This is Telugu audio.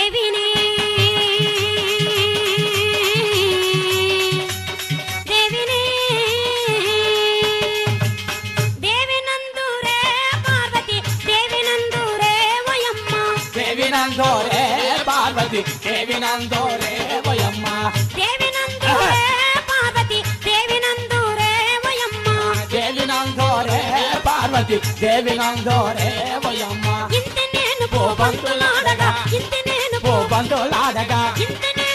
దేవిని దేవిని దేవినందురే పార్వతి దేవినందురే వయమ్మ దేవినందోరే పార్వతి దేవినందోరే వయమ్మ దేవినందురే పార్వతి దేవినందురే వయమ్మ దేవినందోరే పార్వతి దేవినందోరే వయమ్మ ఇంత నేను పోబంతులాడగా ఇంత నేను పోబంతులాడగా ఇంత